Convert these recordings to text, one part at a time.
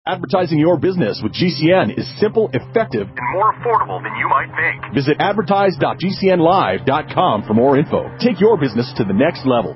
Advertising your business with GCN is simple, effective, and more affordable than you might think. Visit advertise.gcnlive.com for more info. Take your business to the next level.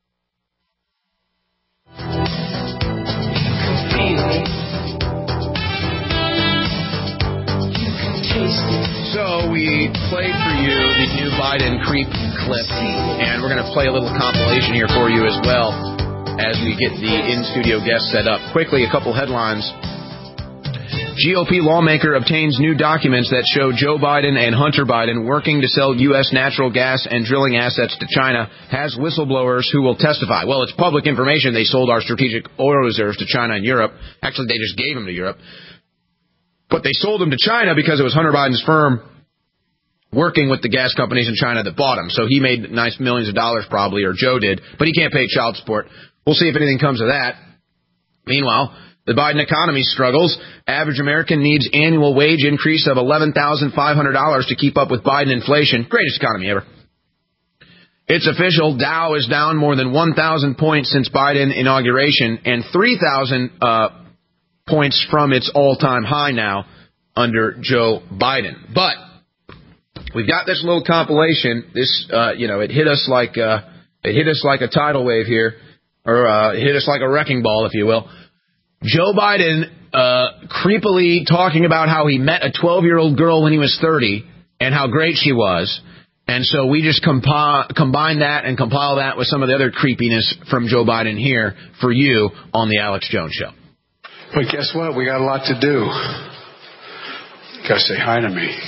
So we played for you the new Biden creep clip, and we're going to play a little compilation here for you as well as we get the in-studio guests set up. Quickly, a couple headlines. GOP lawmaker obtains new documents that show Joe Biden and Hunter Biden working to sell U.S. natural gas and drilling assets to China, has whistleblowers who will testify. Well, it's public information they sold our strategic oil reserves to China and Europe. Actually, they just gave them to Europe. But they sold them to China because it was Hunter Biden's firm working with the gas companies in China that bought them. So he made nice millions of dollars probably, or Joe did, but he can't pay child support. We'll see if anything comes of that. Meanwhile, the Biden economy struggles. Average American needs annual wage increase of $11,500 to keep up with Biden inflation. Greatest economy ever. It's official. Dow is down more than 1,000 points since Biden inauguration and 3,000 points from its all-time high now under Joe Biden. But we've got this little compilation. This, it hit us like a tidal wave here, or it hit us like a wrecking ball, if you will. Joe Biden creepily talking about how he met a 12-year-old girl when he was 30 and how great she was. And so we just combine that and compile that with some of the other creepiness from Joe Biden here for you on the Alex Jones Show. But guess what? We got a lot to do. Gotta say hi to me.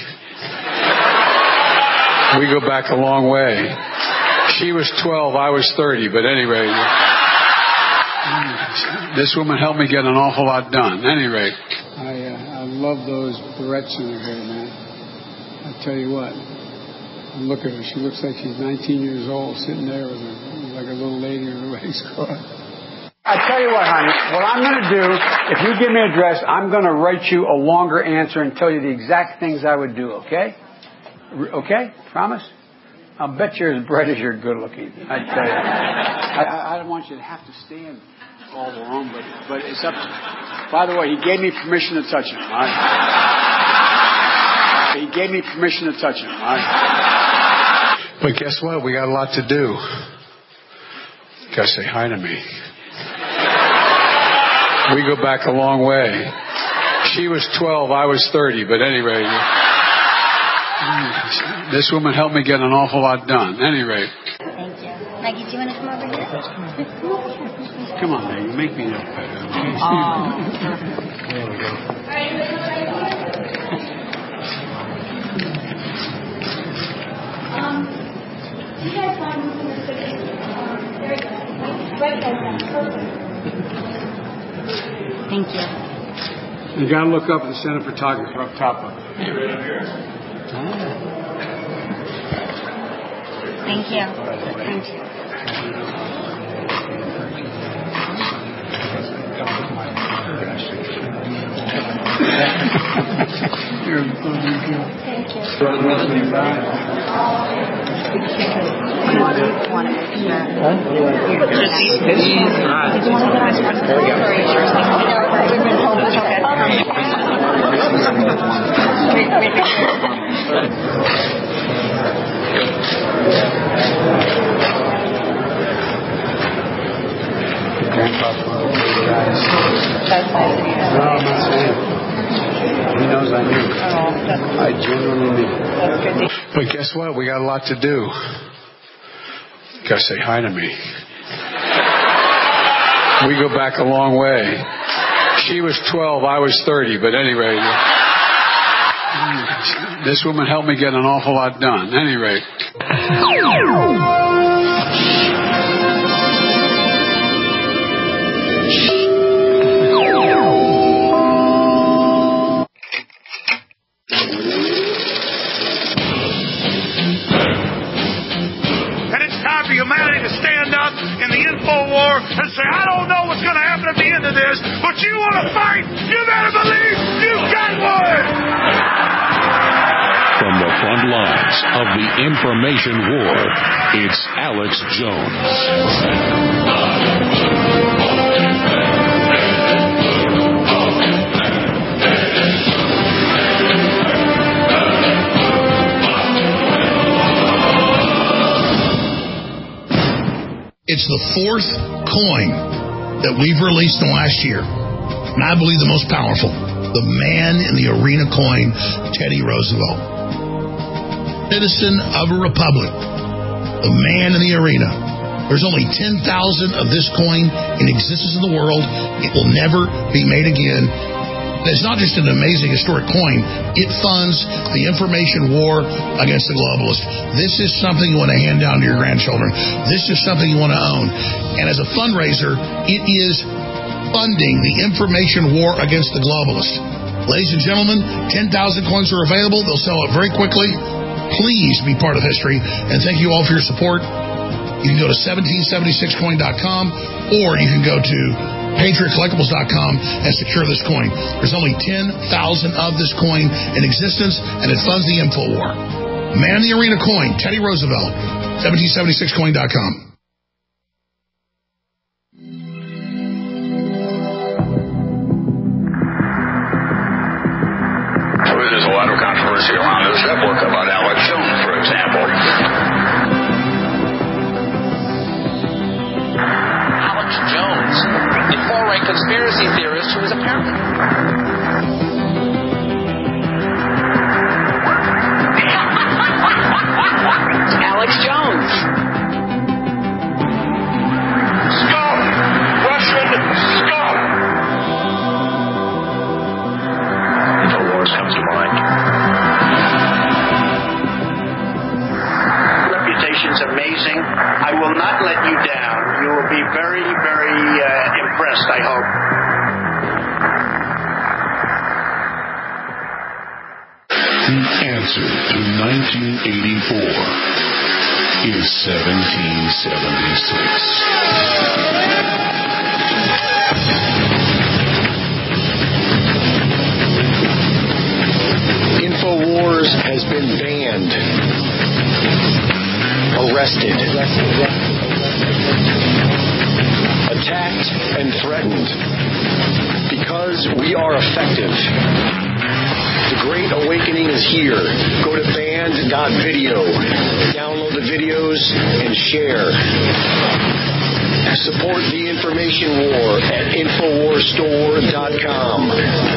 We go back a long way. She was 12, I was 30, but anyway, this woman helped me get an awful lot done. Anyway, I love those barrettes in her hair, man. I tell you what, look at her. She looks like she's 19 years old, sitting there with her, like a little lady in her race car. I tell you what, honey, what I'm going to do, if you give me an address, I'm going to write you a longer answer and tell you the exact things I would do, okay? Okay? Promise? I'll bet you're as bright as you're good looking. I tell you. I don't want you to have to stand all alone, but it's up to you. By the way, he gave me permission to touch him, all right? He gave me permission to touch him, all right? But guess what? We got a lot to do. Gotta say hi to me. We go back a long way. She was 12, I was 30, but anyway, this woman helped me get an awful lot done. Anyway. Thank you. Maggie, do you want to come over here? Come on, Maggie, make me look better. There we go. Do you guys mind moving the picture? There we go. Right guys down. Perfect. Thank you. You got to look up at the center photographer up top of it. Thank you. Thank you. Want to make sure. He knows I knew. I genuinely knew. But guess what? We got a lot to do. Gotta say hi to me. We go back a long way. She was 12, I was 30, but anyway, this woman helped me get an awful lot done. Anyway. Humanity to stand up in the info war and say, I don't know what's going to happen at the end of this, but you want to fight, you better believe you got one! From the front lines of the information war, it's Alex Jones. It's the fourth coin that we've released in the last year, and I believe the most powerful. The man in the arena coin, Teddy Roosevelt. Citizen of a republic. The man in the arena. There's only 10,000 of this coin in existence in the world. It will never be made again. It's not just an amazing historic coin. It funds the information war against the globalists. This is something you want to hand down to your grandchildren. This is something you want to own. And as a fundraiser, it is funding the information war against the globalists. Ladies and gentlemen, 10,000 coins are available. They'll sell it very quickly. Please be part of history. And thank you all for your support. You can go to 1776coin.com or you can go to PatriotCollectibles.com and secure this coin. There's only 10,000 of this coin in existence, and it funds the info war. Man in the arena coin, Teddy Roosevelt, 1776coin.com. There's a lot of controversy around this network about Alex Jones, for example. Alex Jones, a far-right conspiracy theorist who is apparently... Alex Jones. Scum! Russian scum! InfoWars comes to mind. Reputation's amazing. I will not let you down. You will be very, very impressed, I hope. The answer to 1984 is 1776. InfoWars has been banned, arrested, attacked, and threatened because we are effective. The Great Awakening is here. Go to band.video, download the videos, and share. Support the information war at InfoWarsStore.com.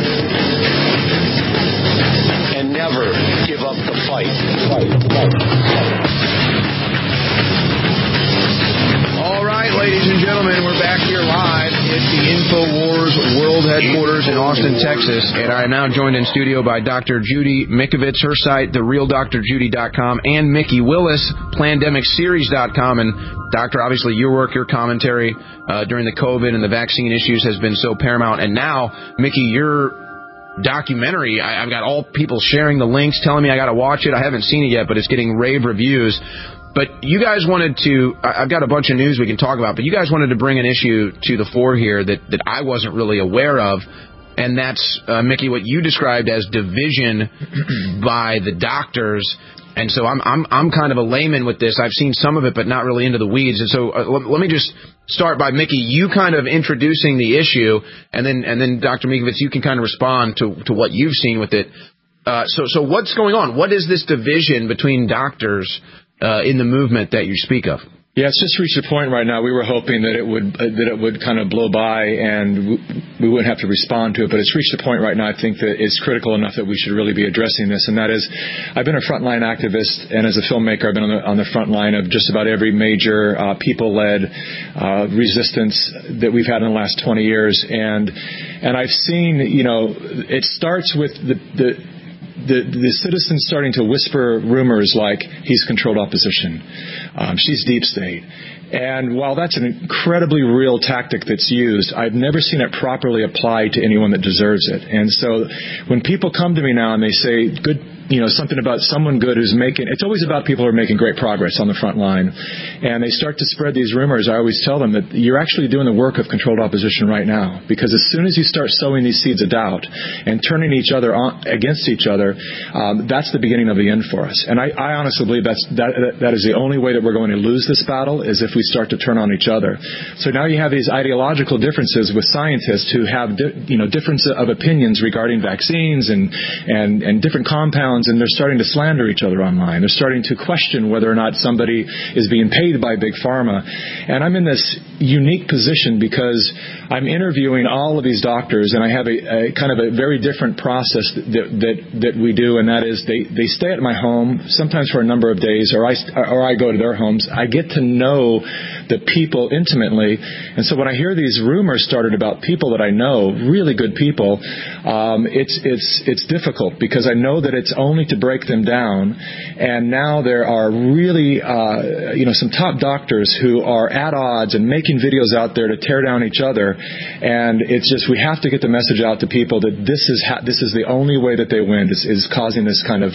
And never give up the fight. All right, ladies and gentlemen, we're back here live at the InfoWars World Headquarters in Austin, Texas, and I am now joined in studio by Dr. Judy Mikovits, her site, TheRealDrJudy.com, and Mickey Willis, PlandemicSeries.com. And Doctor, obviously your work, your commentary during the COVID and the vaccine issues has been so paramount, and now, Mickey, your documentary, I've got all people sharing the links, telling me I got to watch it. I haven't seen it yet, but it's getting rave reviews. But you guys wanted to, I've got a bunch of news we can talk about, but you guys wanted to bring an issue to the fore here that I wasn't really aware of, and that's, Mickey, what you described as division by the doctors. And so I'm kind of a layman with this. I've seen some of it, but not really into the weeds. And so let me just start by, Mickey, you kind of introducing the issue, and then Dr. Mikovits, you can kind of respond to what you've seen with it. So what's going on? What is this division between doctors in the movement that you speak of? Yeah, it's just reached a point right now. We were hoping that it would kind of blow by and we wouldn't have to respond to it, but it's reached a point right now I think that it's critical enough that we should really be addressing this, and that is, I've been a frontline activist, and as a filmmaker I've been on the front line of just about every major people-led resistance that we've had in the last 20 years, and I've seen, it starts with the citizens starting to whisper rumors like he's controlled opposition, she's deep state. And while that's an incredibly real tactic that's used, I've never seen it properly applied to anyone that deserves it. And so when people come to me now and they say something about someone good who's making, it's always about people who are making great progress on the front line, and they start to spread these rumors, I always tell them that you're actually doing the work of controlled opposition right now, because as soon as you start sowing these seeds of doubt and turning each other against each other, that's the beginning of the end for us. And I honestly believe that is the only way that we're going to lose this battle, is if we start to turn on each other. So now you have these ideological differences with scientists who have difference of opinions regarding vaccines and different compounds pounds, and they're starting to slander each other online. They're starting to question whether or not somebody is being paid by Big Pharma. And I'm in this unique position because I'm interviewing all of these doctors, and I have a kind of a very different process that we do, and that is they stay at my home, sometimes for a number of days, or I go to their homes. I get to know the people intimately, and so when I hear these rumors started about people that I know, really good people, it's difficult because I know that it's only to break them down. And now there are really some top doctors who are at odds and making videos out there to tear down each other. And it's just, we have to get the message out to people that this is the only way that they win, is causing this kind of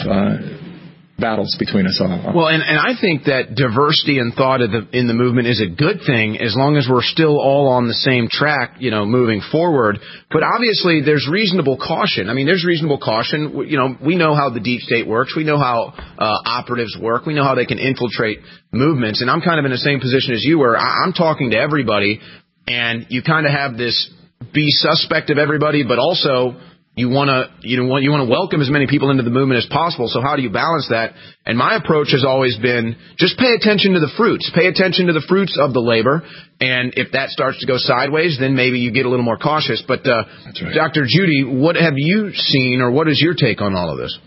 battles between us all. Well, and I think that diversity in thought in the movement is a good thing as long as we're still all on the same track, moving forward. But obviously, there's reasonable caution. I mean, there's reasonable caution. We know how the deep state works. We know how operatives work. We know how they can infiltrate movements. And I'm kind of in the same position as you, where I'm talking to everybody, and you kind of have this be suspect of everybody, but also you want to welcome as many people into the movement as possible. So how do you balance that? And my approach has always been just pay attention to the fruits. Pay attention to the fruits of the labor. And if that starts to go sideways, then maybe you get a little more cautious. But That's right. Dr. Judy, what have you seen, or what is your take on all of this?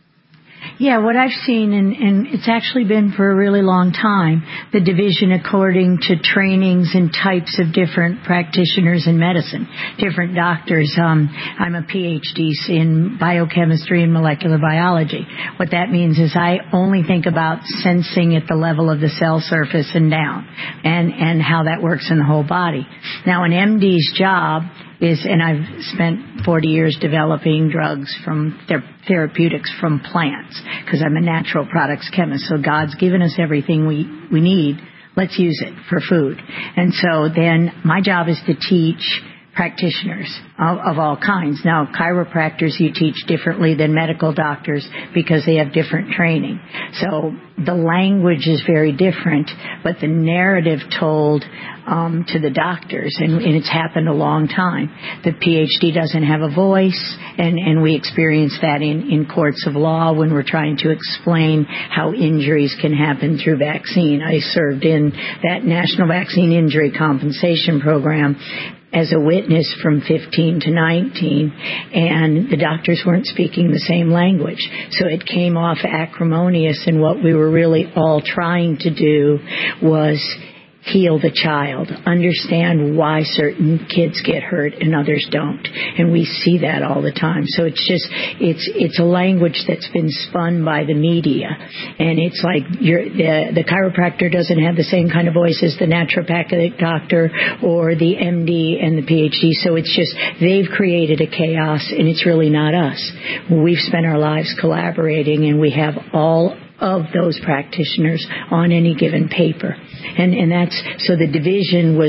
Yeah, what I've seen, and it's actually been for a really long time, the division according to trainings and types of different practitioners in medicine, different doctors. I'm a PhD in biochemistry and molecular biology. What that means is I only think about sensing at the level of the cell surface and down, and how that works in the whole body. Now, an MD's job is, and I've spent 40 years developing drugs from therapeutics from plants, because I'm a natural products chemist. So God's given us everything we need. Let's use it for food. And so then my job is to teach practitioners of all kinds. Now, chiropractors you teach differently than medical doctors because they have different training. So the language is very different, but the narrative told to the doctors, and it's happened a long time. The PhD doesn't have a voice, and we experience that in courts of law when we're trying to explain how injuries can happen through vaccine. I served in that National Vaccine Injury Compensation Program as a witness from 15 to 19, and the doctors weren't speaking the same language. So it came off acrimonious, and what we were really all trying to do was heal the child, understand why certain kids get hurt and others don't. And we see that all the time. So it's a language that's been spun by the media. And it's like the chiropractor doesn't have the same kind of voice as the naturopathic doctor or the MD and the PhD. So it's just, they've created a chaos, and it's really not us. We've spent our lives collaborating, and we have all of those practitioners on any given paper. And that's, so the division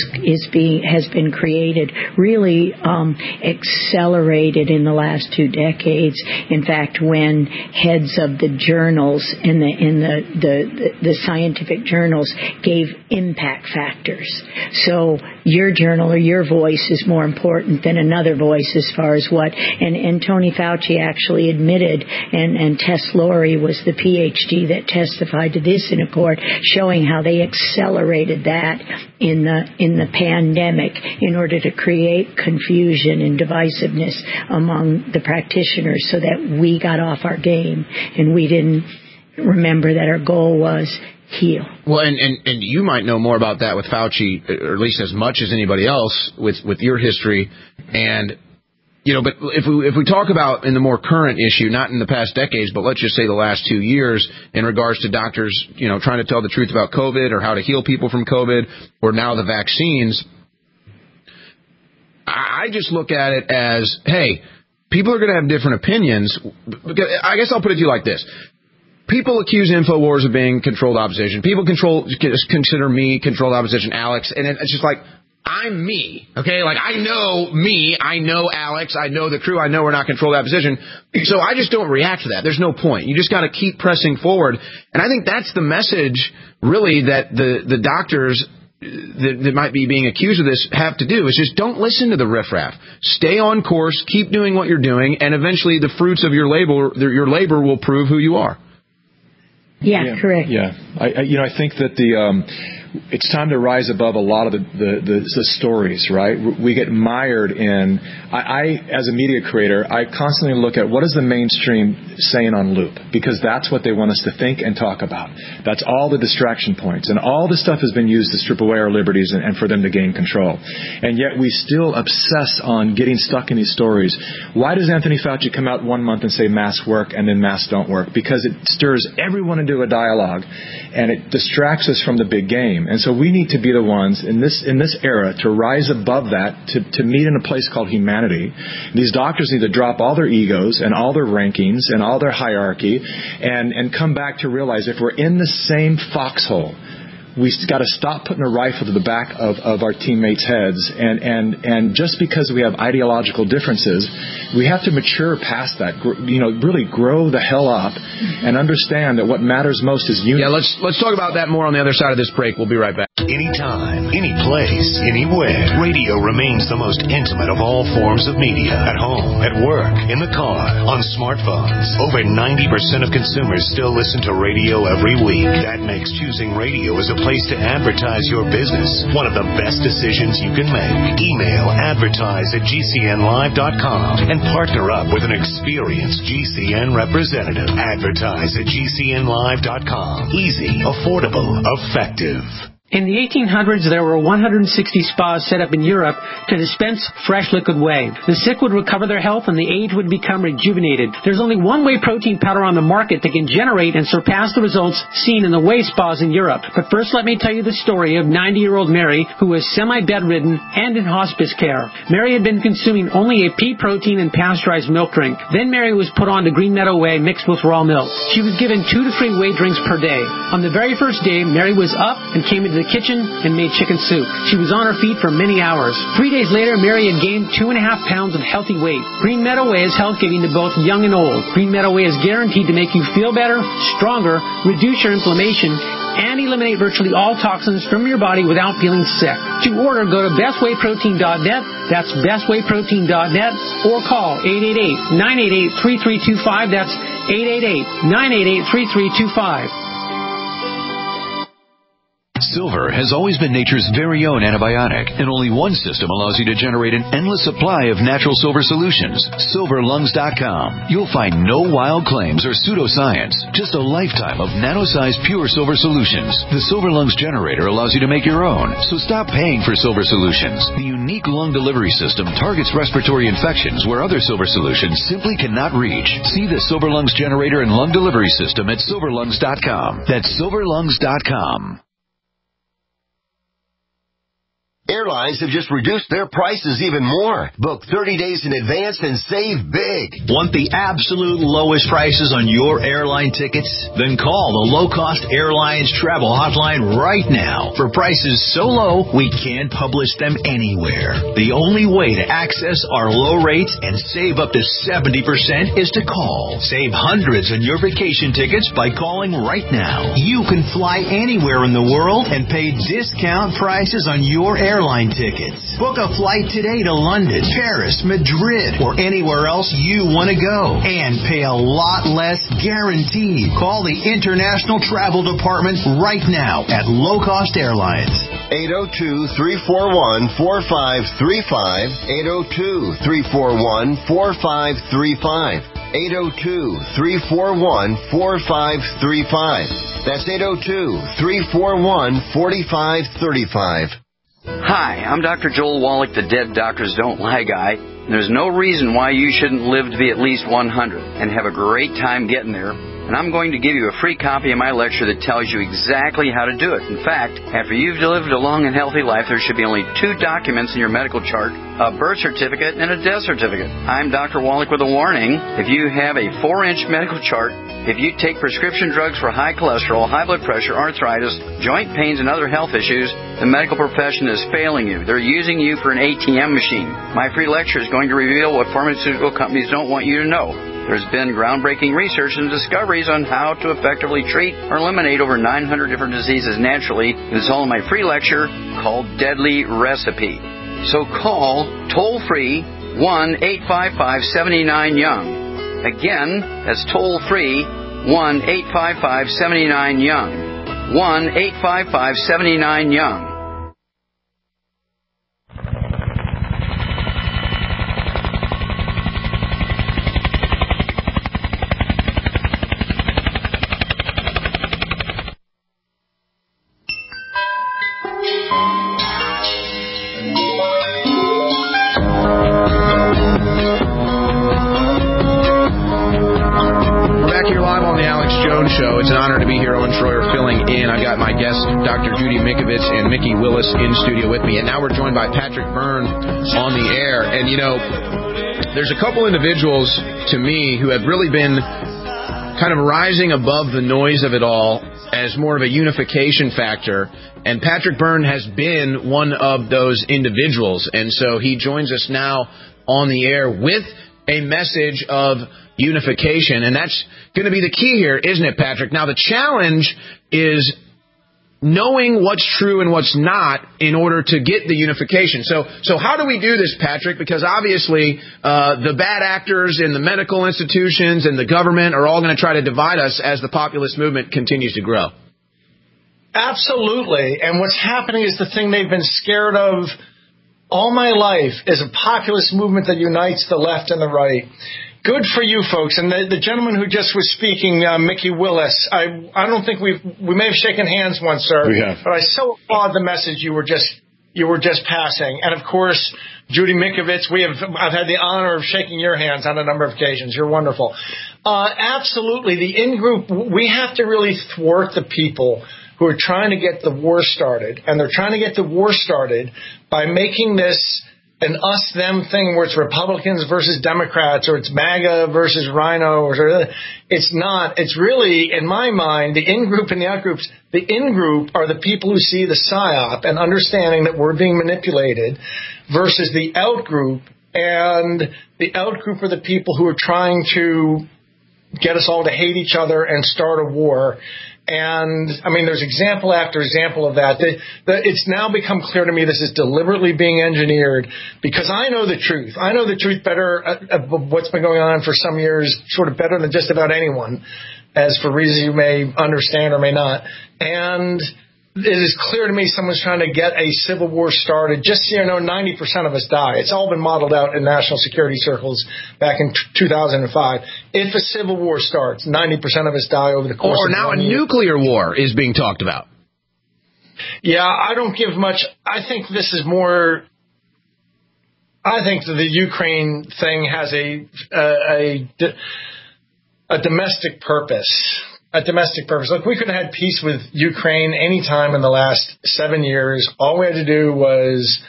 has been created, really accelerated in the last 2 decades. In fact, when heads of the journals and the scientific journals gave impact factors. So your journal or your voice is more important than another voice as far as what, and Tony Fauci actually admitted, and Tess Lawrie was the PhD that testified to this in a court, showing how they accelerated that in the pandemic in order to create confusion and divisiveness among the practitioners, so that we got off our game and we didn't remember that our goal was heal. Well, and you might know more about that with Fauci, or at least as much as anybody else with your history. And but if we talk about in the more current issue, not in the past decades, but let's just say the last 2 years, in regards to doctors, trying to tell the truth about COVID or how to heal people from COVID, or now the vaccines, I just look at it as, hey, people are going to have different opinions. I guess I'll put it to you like this. People accuse InfoWars of being controlled opposition. People consider me controlled opposition, Alex, and it's just like, I'm me, okay? Like, I know me, I know Alex, I know the crew, I know we're not controlled opposition, so I just don't react to that. There's no point. You just got to keep pressing forward, and I think that's the message, really, that the doctors that might be being accused of this have to do is just don't listen to the riffraff. Stay on course, keep doing what you're doing, and eventually the fruits of your labor will prove who you are. Yeah, correct. Yeah, I think that it's time to rise above a lot of the stories, right? We get mired in. I, as a media creator, I constantly look at what is the mainstream saying on loop, because that's what they want us to think and talk about. That's all the distraction points, and all the stuff has been used to strip away our liberties and for them to gain control. And yet we still obsess on getting stuck in these stories. Why does Anthony Fauci come out 1 month and say masks work and then masks don't work? Because it stirs everyone into a dialogue, and it distracts us from the big game. And so we need to be the ones in this era to rise above that, to meet in a place called humanity. These doctors need to drop all their egos and all their rankings and all their hierarchy and come back to realize if we're in the same foxhole, we've got to stop putting a rifle to the back of our teammates' heads. And just because we have ideological differences, we have to mature past that. Really grow the hell up and understand that what matters most is unity. Yeah, let's talk about that more on the other side of this break. We'll be right back. Anytime, any place, anywhere. Radio remains the most intimate of all forms of media. At home, at work, in the car, on smartphones. Over 90% of consumers still listen to radio every week. That makes choosing radio as a place to advertise your business one of the best decisions you can make. Email advertise@gcnlive.com and partner up with an experienced GCN representative. Advertise@gcnlive.com. Easy, affordable, effective. In the 1800s, there were 160 spas set up in Europe to dispense fresh liquid whey. The sick would recover their health and the aged would become rejuvenated. There's only one whey protein powder on the market that can generate and surpass the results seen in the whey spas in Europe. But first, let me tell you the story of 90-year-old Mary, who was semi-bedridden and in hospice care. Mary had been consuming only a pea protein and pasteurized milk drink. Then Mary was put on to Green Meadow Whey mixed with raw milk. She was given 2 to 3 whey drinks per day. On the very first day, Mary was up and came into the kitchen and made chicken soup. She was on her feet for many hours. 3 days later, Mary had gained 2.5 pounds of healthy weight. Green Meadow Whey is health-giving to both young and old. Green Meadow Whey is guaranteed to make you feel better, stronger, reduce your inflammation, and eliminate virtually all toxins from your body without feeling sick. To order, go to bestwayprotein.net. That's bestwayprotein.net, or call 888-988-3325. That's 888-988-3325. Silver has always been nature's very own antibiotic, and only one system allows you to generate an endless supply of natural silver solutions. SilverLungs.com. You'll find no wild claims or pseudoscience, just a lifetime of nano-sized pure silver solutions. The Silver Lungs generator allows you to make your own, so stop paying for silver solutions. The unique lung delivery system targets respiratory infections where other silver solutions simply cannot reach. See the Silver Lungs generator and lung delivery system at SilverLungs.com. That's SilverLungs.com. Airlines have just reduced their prices even more. Book 30 days in advance and save big. Want the absolute lowest prices on your airline tickets? Then call the Low Cost Airlines Travel Hotline right now. For prices so low, we can't publish them anywhere. The only way to access our low rates and save up to 70% is to call. Save hundreds on your vacation tickets by calling right now. You can fly anywhere in the world and pay discount prices on your airline tickets. Book a flight today to London, Paris, Madrid, or anywhere else you want to go, and pay a lot less guaranteed. Call the International Travel Department right now at Low Cost Airlines. 802-341-4535. 802-341-4535. 802-341-4535. That's 802-341-4535. Hi, I'm Dr. Joel Wallach, the Dead Doctors Don't Lie guy. And there's no reason why you shouldn't live to be at least 100 and have a great time getting there. And I'm going to give you a free copy of my lecture that tells you exactly how to do it. In fact, after you've lived a long and healthy life, there should be only 2 documents in your medical chart, a birth certificate and a death certificate. I'm Dr. Wallach with a warning. If you have a 4-inch medical chart, if you take prescription drugs for high cholesterol, high blood pressure, arthritis, joint pains, and other health issues, the medical profession is failing you. They're using you for an ATM machine. My free lecture is going to reveal what pharmaceutical companies don't want you to know. There's been groundbreaking research and discoveries on how to effectively treat or eliminate over 900 different diseases naturally. It's all in my free lecture called Deadly Recipe. So call toll-free 1-855-79-YOUNG. Again, that's toll-free 1-855-79-YOUNG. 1-855-79-YOUNG. Show. It's an honor to be here. Owen Schroyer filling in. I've got my guests, Dr. Judy Mikovits and Mickey Willis, in studio with me. And now we're joined by Patrick Byrne on the air. And, you know, there's a couple individuals to me who have really been kind of rising above the noise of it all as more of a unification factor. And Patrick Byrne has been one of those individuals. And so he joins us now on the air with a message of unification, and that's going to be the key here, isn't it, Patrick? Now, the challenge is knowing what's true and what's not in order to get the unification. So how do we do this, Patrick? Because obviously the bad actors in the medical institutions and the government are all going to try to divide us as the populist movement continues to grow. Absolutely. And what's happening is the thing they've been scared of all my life is a populist movement that unites the left and the right. Good for you folks. And the gentleman who just was speaking, Mickey Willis, I don't think we may have shaken hands once, sir. We have. But I so applaud the message you were just passing. And of course, Judy Mikovits, I've had the honor of shaking your hands on a number of occasions. You're wonderful. Absolutely. The in-group, we have to really thwart the people who are trying to get the war started. And they're trying to get the war started by making this an us-them thing where it's Republicans versus Democrats or it's MAGA versus Rhino. It's not. It's really, in my mind, the in-group and the out-groups. The in-group are the people who see the PSYOP and understanding that we're being manipulated versus the out-group. And the out-group are the people who are trying to get us all to hate each other and start a war. And, I mean, there's example after example of that. It's now become clear to me this is deliberately being engineered because I know the truth. I know the truth better, what's been going on for some years, sort of better than just about anyone, as for reasons you may understand or may not. And it is clear to me someone's trying to get a civil war started. Just so you know, 90% of us die. It's all been modeled out in national security circles back in 2005. If a civil war starts, 90% of us die over the course of 1 year. Or now a nuclear war is being talked about. Yeah, I don't give much. I think this is more. I think that the Ukraine thing has a domestic purpose. A domestic purpose. Look, we could have had peace with Ukraine any time in the last 7 years. All we had to do was,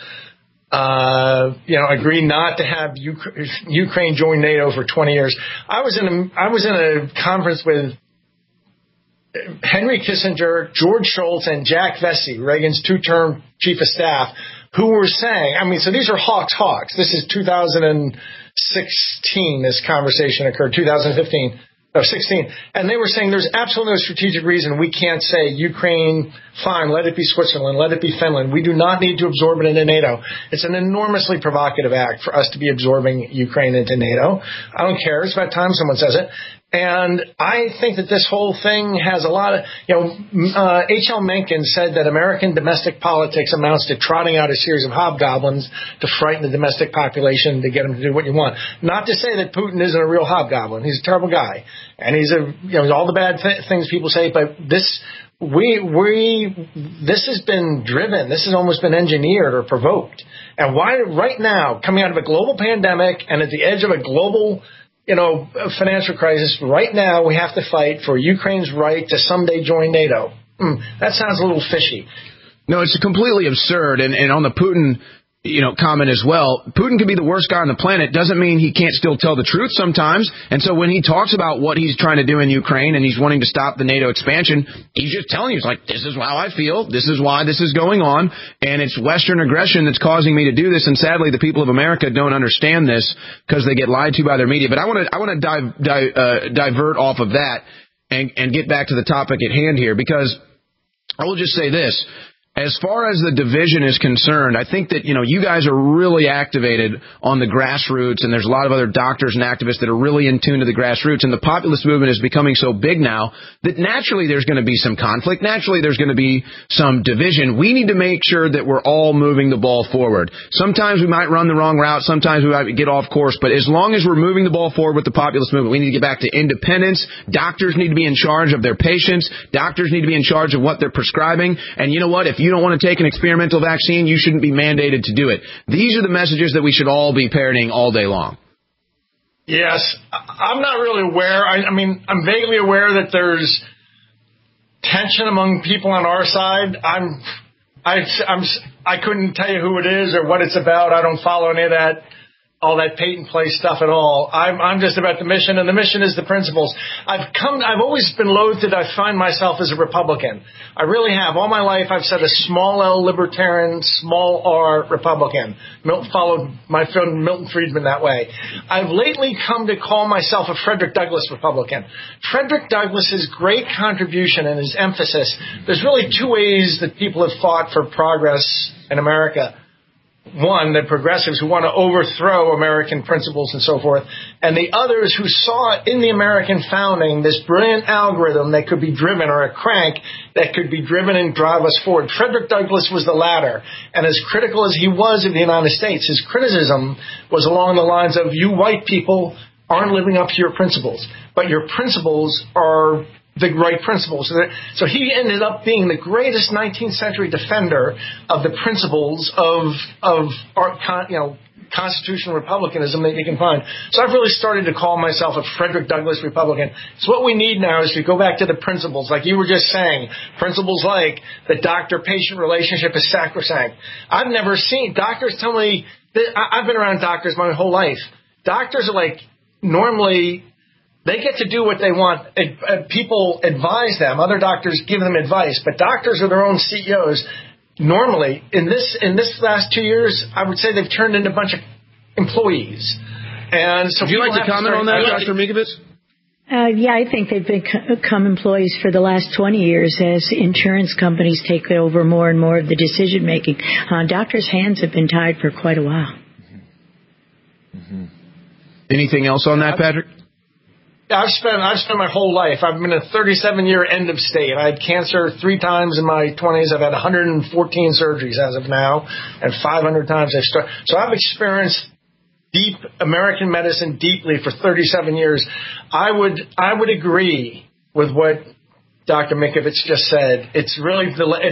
agree not to have Ukraine join NATO for 20 years. I was in a conference with Henry Kissinger, George Shultz, and Jack Vesey, Reagan's two-term chief of staff, who were saying, so these are hawks. This is 2016, this conversation occurred, 2015. 16. And they were saying there's absolutely no strategic reason we can't say Ukraine, fine, let it be Switzerland, let it be Finland. We do not need to absorb it into NATO. It's an enormously provocative act for us to be absorbing Ukraine into NATO. I don't care. It's about time someone says it. And I think that this whole thing has a lot of, H.L. Mencken said that American domestic politics amounts to trotting out a series of hobgoblins to frighten the domestic population to get them to do what you want. Not to say that Putin isn't a real hobgoblin. He's a terrible guy. And he's all the bad things people say, but this has been driven. This has almost been engineered or provoked. And why right now, coming out of a global pandemic and at the edge of a global financial crisis, right now we have to fight for Ukraine's right to someday join NATO. That sounds a little fishy. No, it's completely absurd. And on the Putin comment as well. Putin can be the worst guy on the planet. Doesn't mean he can't still tell the truth sometimes. And so when he talks about what he's trying to do in Ukraine and he's wanting to stop the NATO expansion, he's just telling you, he's like, this is how I feel. This is why this is going on. And it's Western aggression that's causing me to do this. And sadly, the people of America don't understand this because they get lied to by their media. But I want to divert off of that and get back to the topic at hand here, because I will just say this. As far as the division is concerned, I think that, you guys are really activated on the grassroots, and there's a lot of other doctors and activists that are really in tune to the grassroots, and the populist movement is becoming so big now that naturally there's going to be some conflict. Naturally there's going to be some division. We need to make sure that we're all moving the ball forward. Sometimes we might run the wrong route. Sometimes we might get off course. But as long as we're moving the ball forward with the populist movement, we need to get back to independence. Doctors need to be in charge of their patients. Doctors need to be in charge of what they're prescribing. And you know what? If you don't want to take an experimental vaccine, you shouldn't be mandated to do it. These are the messages that we should all be parroting all day long. Yes. I'm not really aware. I mean, I'm vaguely aware that there's tension among people on our side. I couldn't tell you who it is or what it's about. I don't follow any of that, all that patent play stuff at all. I'm just about the mission, and the mission is the principles. I've always been loath to define myself as a Republican. I really have. All my life I've said a small L libertarian, small R Republican. Followed my friend Milton Friedman that way. I've lately come to call myself a Frederick Douglass Republican. Frederick Douglass's great contribution and his emphasis, there's really two ways that people have fought for progress in America. One, the progressives who want to overthrow American principles and so forth, and the others who saw in the American founding this brilliant algorithm that could be driven, or a crank that could be driven and drive us forward. Frederick Douglass was the latter, and as critical as he was of the United States, his criticism was along the lines of, you white people aren't living up to your principles, but your principles are the right principles. So he ended up being the greatest 19th century defender of the principles of our, constitutional republicanism that you can find. So I've really started to call myself a Frederick Douglass Republican. So what we need now is to go back to the principles, like you were just saying, principles like the doctor-patient relationship is sacrosanct. I've never seen doctors tell me that. I've been around doctors my whole life. Doctors are like, normally they get to do what they want. People advise them. Other doctors give them advice. But doctors are their own CEOs. Normally, in this last 2 years, I would say they've turned into a bunch of employees. And so, would you like to comment on that, Dr. Mikovits? Yeah, I think they've become employees for the last 20 years as insurance companies take over more and more of the decision making. Doctors' hands have been tied for quite a while. Mm-hmm. Anything else on that, Patrick? I've spent my whole life. I've been a 37-year end of state. I had cancer 3 times in my 20s. I've had 114 surgeries as of now, and 500 times I've started. So I've experienced deep American medicine deeply for 37 years. I would agree with what Dr. Mikovits just said. It's really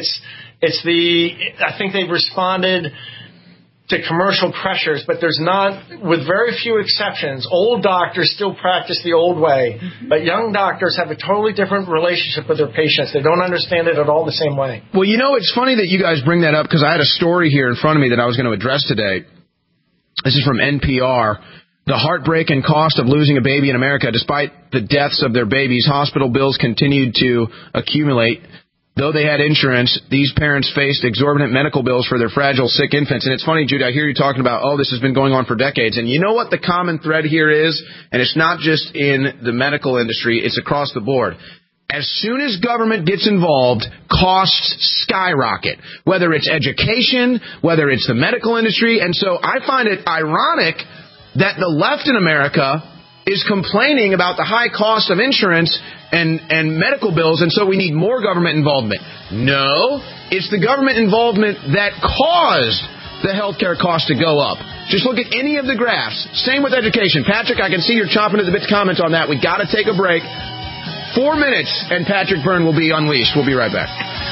I think they've responded to commercial pressures, but there's not, with very few exceptions, old doctors still practice the old way, but young doctors have a totally different relationship with their patients. They don't understand it at all the same way. Well, it's funny that you guys bring that up, because I had a story here in front of me that I was going to address today. This is from NPR. The heartbreak and cost of losing a baby in America. Despite the deaths of their babies, hospital bills continued to accumulate. Though they had insurance, these parents faced exorbitant medical bills for their fragile, sick infants. And it's funny, Judy, I hear you talking about, this has been going on for decades. And you know what the common thread here is? And it's not just in the medical industry, it's across the board. As soon as government gets involved, costs skyrocket, whether it's education, whether it's the medical industry. And so I find it ironic that the left in America is complaining about the high cost of insurance and medical bills, and so we need more government involvement. No, it's the government involvement that caused the healthcare cost to go up. Just look at any of the graphs. Same with education. Patrick, I can see you're chomping at the bit to comment on that. We got to take a break. 4 minutes, and Patrick Byrne will be unleashed. We'll be right back.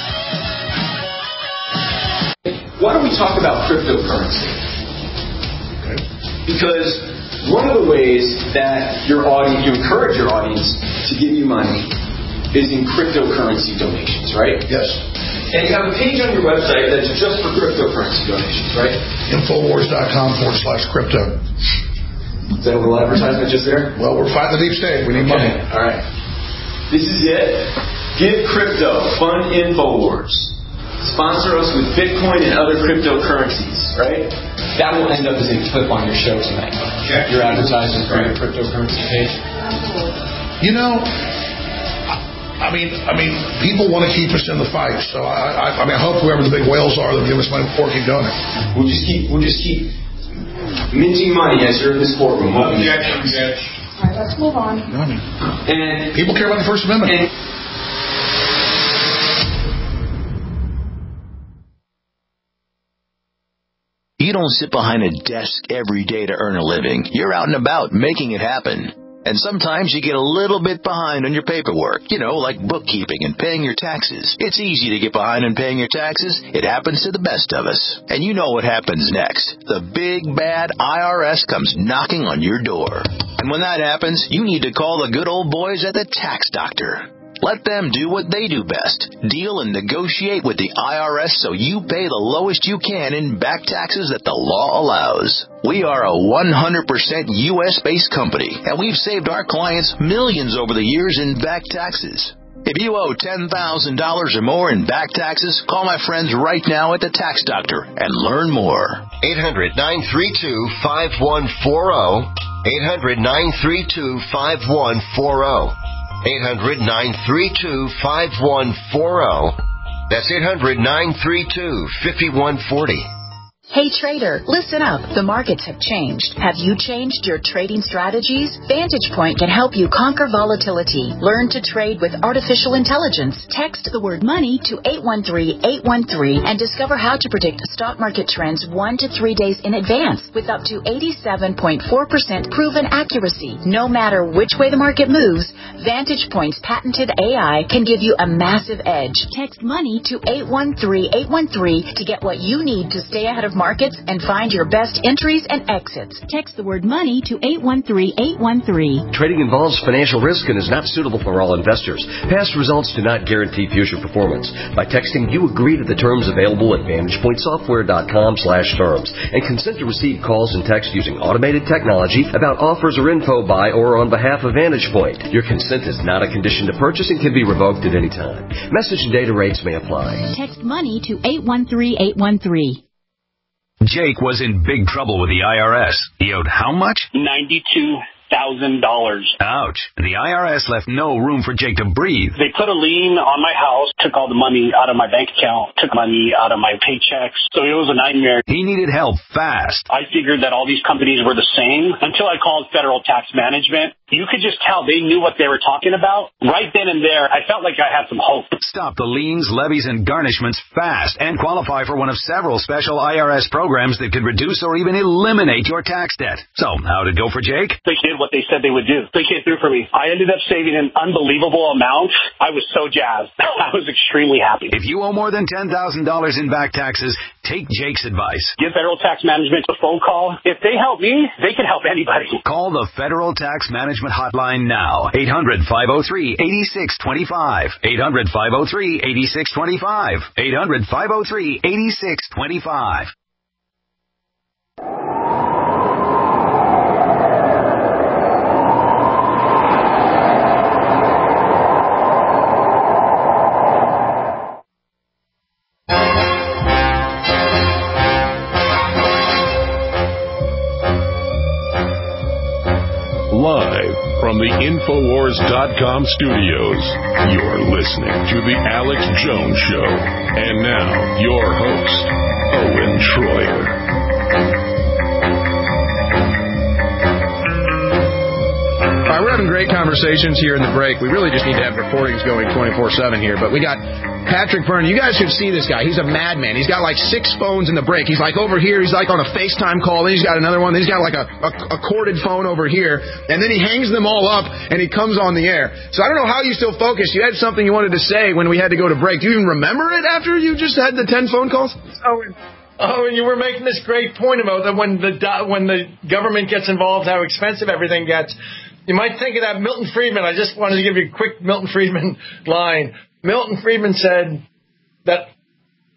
Why don't we talk about cryptocurrency? Okay. Because one of the ways that you encourage your audience to give you money is in cryptocurrency donations, right? Yes. And you have a page on your website that's just for cryptocurrency donations, right? Infowars.com/crypto. Is that a little advertisement just there? Well, we're fighting the deep state. We need money. All right. This is it. Give crypto. Fund Infowars. Sponsor us with Bitcoin and other cryptocurrencies, right? That will end up as a clip on your show tonight. Okay. Your advertising for your cryptocurrency page. You know, I mean, people want to keep us in the fight. So I hope whoever the big whales are, they'll give us money before we keep doing it. We'll just keep minting money as you're in this courtroom. All right, let's move on. And people care about the First Amendment. You don't sit behind a desk every day to earn a living. You're out and about making it happen. And sometimes you get a little bit behind on your paperwork, like bookkeeping and paying your taxes. It's easy to get behind on paying your taxes. It happens to the best of us. And you know what happens next. The big, bad IRS comes knocking on your door. And when that happens, you need to call the good old boys at the Tax Doctor. Let them do what they do best. Deal and negotiate with the IRS so you pay the lowest you can in back taxes that the law allows. We are a 100% U.S.-based company, and we've saved our clients millions over the years in back taxes. If you owe $10,000 or more in back taxes, call my friends right now at the Tax Doctor and learn more. 800-932-5140. 800-932-5140. 800-932-5140. That's 800-932-5140. Hey trader, listen up. The markets have changed. Have you changed your trading strategies? Vantage Point can help you conquer volatility. Learn to trade with artificial intelligence. Text the word money to 813-813 and discover how to predict stock market trends 1 to 3 days in advance with up to 87.4% proven accuracy. No matter which way the market moves, Vantage Point's patented AI can give you a massive edge. Text money to 813-813 to get what you need to stay ahead of markets and find your best entries and exits. Text the word money to 813-813. Trading involves financial risk and is not suitable for all investors. Past results do not guarantee future performance. By texting, you agree to the terms available at VantagePointSoftware.com/terms and consent to receive calls and texts using automated technology about offers or info by or on behalf of Vantage Point. Your consent is not a condition to purchase and can be revoked at any time. Message and data rates may apply. Text money to 813-813. Jake was in big trouble with the IRS. He owed how much? $92,000. Ouch. The IRS left no room for Jake to breathe. They put a lien on my house, took all the money out of my bank account, took money out of my paychecks. So it was a nightmare. He needed help fast. I figured that all these companies were the same until I called Federal Tax Management. You could just tell they knew what they were talking about. Right then and there, I felt like I had some hope. Stop the liens, levies, and garnishments fast and qualify for one of several special IRS programs that could reduce or even eliminate your tax debt. So, how'd it go for Jake? They did what they said they would do. They came through for me. I ended up saving an unbelievable amount. I was so jazzed. I was extremely happy. If you owe more than $10,000 in back taxes, take Jake's advice. Give Federal Tax Management a phone call. If they help me, they can help anybody. Call the Federal Tax Management Hotline now. 800-503-8625. 800-503-8625. 800-503-8625. Live from the Infowars.com studios, you're listening to The Alex Jones Show. And now, your host, Owen Schroyer. All right, we're having great conversations here in the break. We really just need to have recordings going 24/7 here. But we got Patrick Byrne. You guys should see this guy. He's a madman. He's got like 6 phones in the break. He's like over here. He's like on a FaceTime call. Then he's got another one. Then he's got like a corded phone over here. And then he hangs them all up and he comes on the air. So I don't know how you still focus. You had something you wanted to say when we had to go to break. Do you even remember it after you just had the 10 phone calls? Oh, and you were making this great point about that when the government gets involved, how expensive everything gets. You might think of that Milton Friedman. I just wanted to give you a quick Milton Friedman line. Milton Friedman said that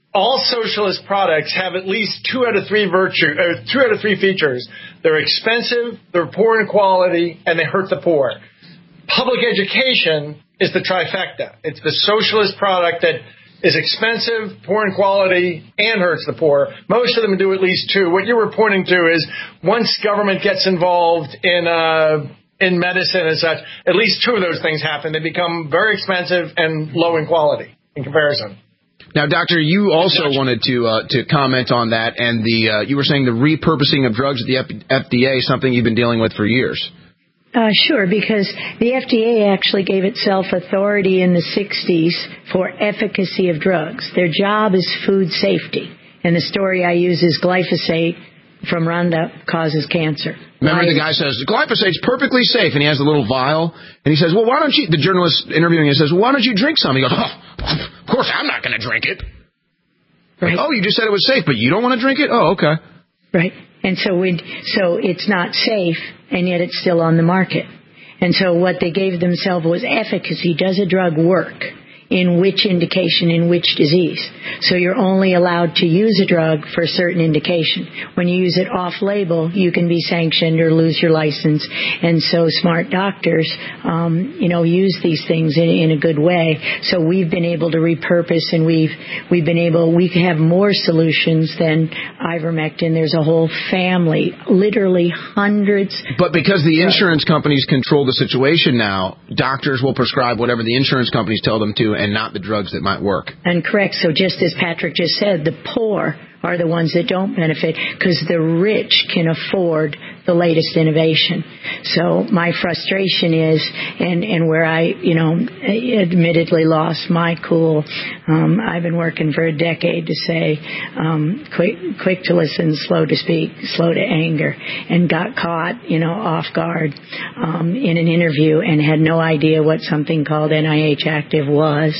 all socialist products have at least two out of three features. They're expensive, they're poor in quality, and they hurt the poor. Public education is the trifecta. It's the socialist product that is expensive, poor in quality, and hurts the poor. Most of them do at least two. What you were pointing to is once government gets involved in medicine and such, at least two of those things happen. They become very expensive and low in quality in comparison. Now, Doctor, you also wanted to comment on that, and you were saying the repurposing of drugs at the FDA is something you've been dealing with for years. Sure, because the FDA actually gave itself authority in the 60s for efficacy of drugs. Their job is food safety. And the story I use is glyphosate from Roundup causes cancer. Remember, the guy says, glyphosate's perfectly safe, and he has a little vial, and he says, well, why don't you, the journalist interviewing him says, well, why don't you drink some? He goes, of course I'm not going to drink it. Right. Oh, you just said it was safe, but you don't want to drink it? Oh, okay. Right. And so it's not safe, and yet it's still on the market. And so what they gave themselves was efficacy. Does a drug work? In which indication, in which disease? So you're only allowed to use a drug for a certain indication. When you use it off-label, you can be sanctioned or lose your license. And so smart doctors, use these things in a good way. So we've been able to repurpose, and we have more solutions than ivermectin. There's a whole family, literally hundreds. But because the insurance companies control the situation now, doctors will prescribe whatever the insurance companies tell them to, and not the drugs that might work. And correct. So just as Patrick just said, the poor are the ones that don't benefit because the rich can afford the latest innovation. So my frustration is, and where I, admittedly lost my cool, I've been working for a decade to say, quick to listen, slow to speak, slow to anger, and got caught, off guard, in an interview and had no idea what something called NIH Active was.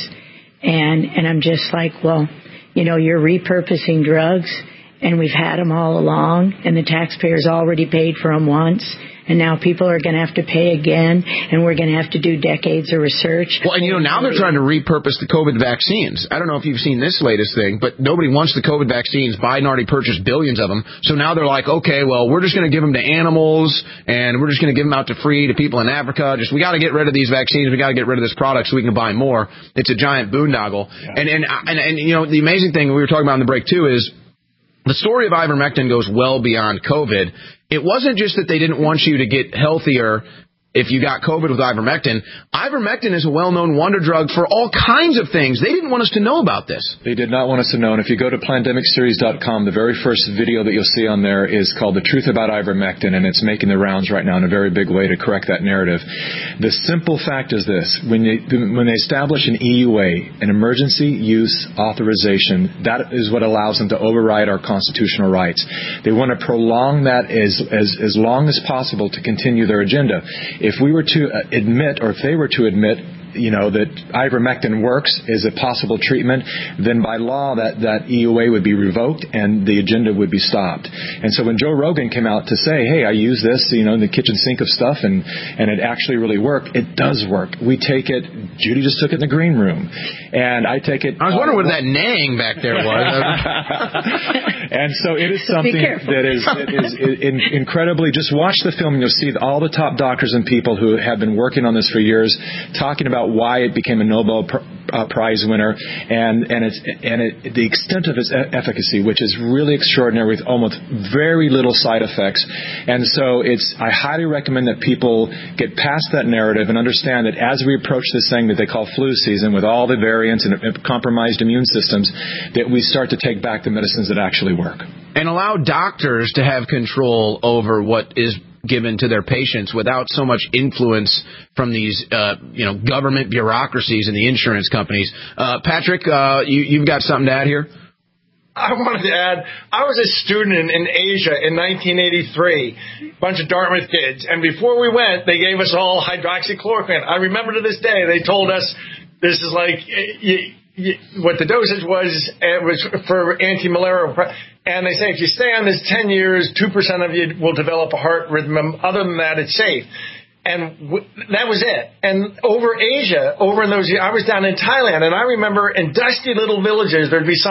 And I'm just like, well, you're repurposing drugs, and we've had them all along, and the taxpayers already paid for them once, and now people are going to have to pay again, and we're going to have to do decades of research. Well, and now they're trying to repurpose the COVID vaccines. I don't know if you've seen this latest thing, but nobody wants the COVID vaccines. Biden already purchased billions of them, so now they're like, okay, well, we're just going to give them to animals, and we're just going to give them out to free to people in Africa. We got to get rid of these vaccines. We got to get rid of this product so we can buy more. It's a giant boondoggle. Yeah. And the amazing thing we were talking about in the break too is the story of ivermectin goes well beyond COVID. It wasn't just that they didn't want you to get healthier if you got COVID with ivermectin. Ivermectin is a well-known wonder drug for all kinds of things. They didn't want us to know about this. They did not want us to know. And if you go to plandemicseries.com, the very first video that you'll see on there is called The Truth About Ivermectin, and it's making the rounds right now in a very big way to correct that narrative. The simple fact is this. When they establish an EUA, an emergency use authorization, that is what allows them to override our constitutional rights. They want to prolong that as long as possible to continue their agenda. If we were to admit, or if they were to admit, that ivermectin works as a possible treatment, then by law that EUA would be revoked and the agenda would be stopped. And so when Joe Rogan came out to say, hey, I use this, in the kitchen sink of stuff and it actually really worked, it does work. We take it. Judy just took it in the green room. And I take it. I was wondering what that neighing back there was. And so it is something that is incredibly, just watch the film and you'll see all the top doctors and people who have been working on this for years talking about why it became a Nobel Prize winner and the extent of its efficacy, which is really extraordinary with almost very little side effects. And so I highly recommend that people get past that narrative and understand that as we approach this thing that they call flu season with all the variants and compromised immune systems, that we start to take back the medicines that actually work. And allow doctors to have control over what is given to their patients without so much influence from these, government bureaucracies and the insurance companies. Patrick, you've got something to add here? I wanted to add, I was a student in Asia in 1983, a bunch of Dartmouth kids, and before we went, they gave us all hydroxychloroquine. I remember to this day, they told us this is like what the dosage was. It was for anti-malarial. And they say if you stay on this 10 years, 2% of you will develop a heart rhythm. Other than that, it's safe. And that was it. And over Asia, over in those years, I was down in Thailand, and I remember in dusty little villages, there'd be some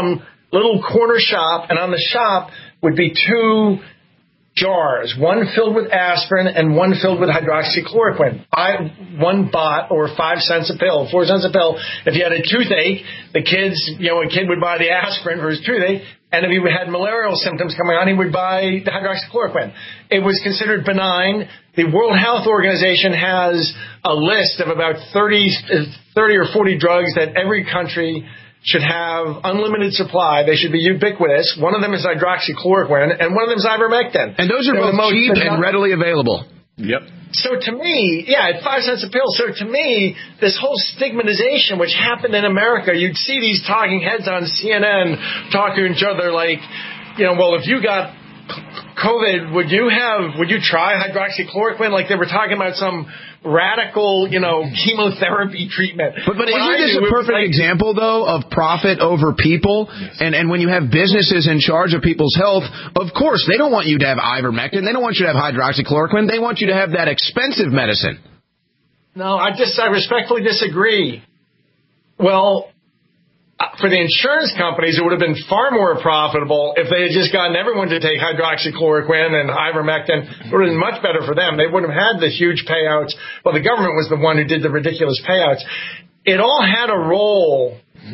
little corner shop, and on the shop would be 2 jars, one filled with aspirin and one filled with hydroxychloroquine. One bought, or 5 cents a pill, 4 cents a pill. If you had a toothache, a kid would buy the aspirin for his toothache, and if he had malarial symptoms coming on, he would buy the hydroxychloroquine. It was considered benign. The World Health Organization has a list of about 30 or 40 drugs that every country should have unlimited supply. They should be ubiquitous. One of them is hydroxychloroquine, and one of them is ivermectin. And those are both cheap and readily available. Yep. So to me, at 5 cents a pill, so to me, this whole stigmatization which happened in America, you'd see these talking heads on CNN talking to each other like, well, if you got COVID, would you try hydroxychloroquine? Like they were talking about some radical, chemotherapy treatment. But isn't this a perfect example, though, of profit over people? Yes. And when you have businesses in charge of people's health, of course, they don't want you to have ivermectin. They don't want you to have hydroxychloroquine. They want you to have that expensive medicine. No, I respectfully disagree. Well, for the insurance companies, it would have been far more profitable if they had just gotten everyone to take hydroxychloroquine and ivermectin. It would have been much better for them. They wouldn't have had the huge payouts. Well, the government was the one who did the ridiculous payouts. It all had a role.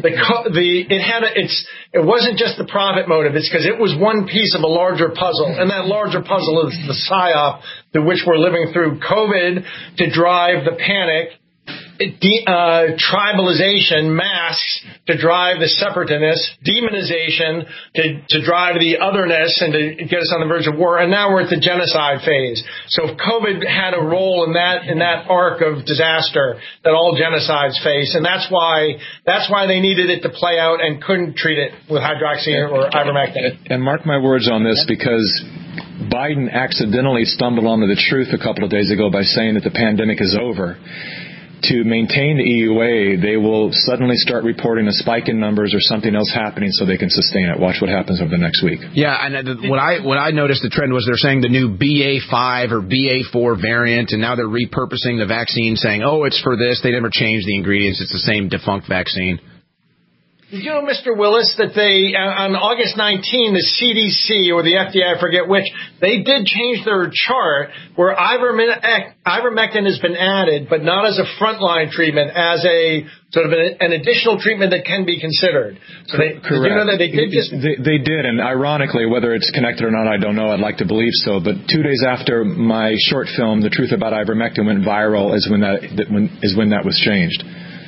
It wasn't just the profit motive. It's because it was one piece of a larger puzzle, and that larger puzzle is the psyop through which we're living through COVID to drive the panic. Tribalization, masks to drive the separativeness, demonization to drive the otherness and to get us on the verge of war, and now we're at the genocide phase. So COVID had a role in that arc of disaster that all genocides face, and that's why they needed it to play out and couldn't treat it with hydroxy or ivermectin. And mark my words on this, because Biden accidentally stumbled onto the truth a couple of days ago by saying that the pandemic is over. To maintain the EUA, they will suddenly start reporting a spike in numbers or something else happening so they can sustain it. Watch what happens over the next week. Yeah, and what I noticed the trend was they're saying the new BA5 or BA4 variant, and now they're repurposing the vaccine, saying, it's for this. They never changed the ingredients. It's the same defunct vaccine. Did you know, Mr. Willis, that they, on August 19, the CDC or the FDA, I forget which, they did change their chart where ivermectin has been added, but not as a frontline treatment, as a sort of an additional treatment that can be considered. So Correct. Did you know that they did just... They did, and ironically, whether it's connected or not, I don't know. I'd like to believe so. But 2 days after my short film, The Truth About Ivermectin, went viral, is when that was changed.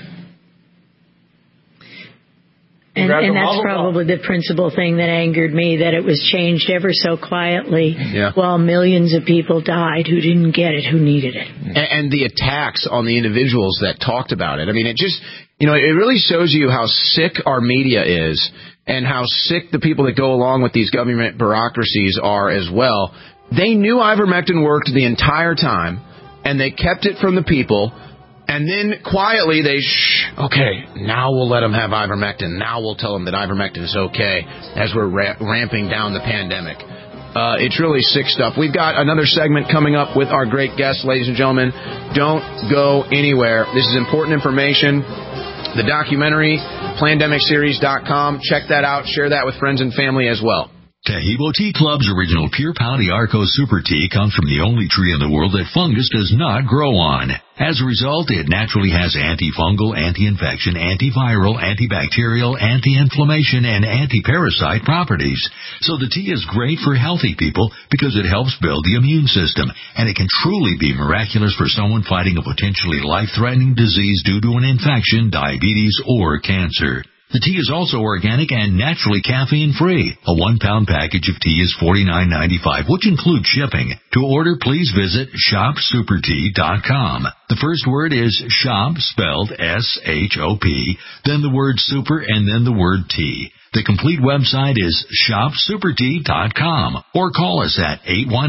And that's probably the principal thing that angered me, that it was changed ever so quietly while millions of people died who didn't get it, who needed it. And the attacks on the individuals that talked about it. I mean, it just, it really shows you how sick our media is and how sick the people that go along with these government bureaucracies are as well. They knew ivermectin worked the entire time, and they kept it from the people. And then quietly now we'll let them have ivermectin. Now we'll tell them that ivermectin is okay as we're ramping down the pandemic. It's really sick stuff. We've got another segment coming up with our great guests, ladies and gentlemen. Don't go anywhere. This is important information. The documentary, plandemicseries.com. Check that out. Share that with friends and family as well. Taheebo Tea Club's original Pure Pau D'Arco Super Tea comes from the only tree in the world that fungus does not grow on. As a result, it naturally has antifungal, anti-infection, antiviral, antibacterial, anti-inflammation, and anti-parasite properties. So the tea is great for healthy people because it helps build the immune system, and it can truly be miraculous for someone fighting a potentially life-threatening disease due to an infection, diabetes, or cancer. The tea is also organic and naturally caffeine-free. A 1-pound package of tea is $49.95, which includes shipping. To order, please visit shopsupertea.com. The first word is shop, spelled S-H-O-P, then the word super, and then the word tea. The complete website is shopsupertea.com, or call us at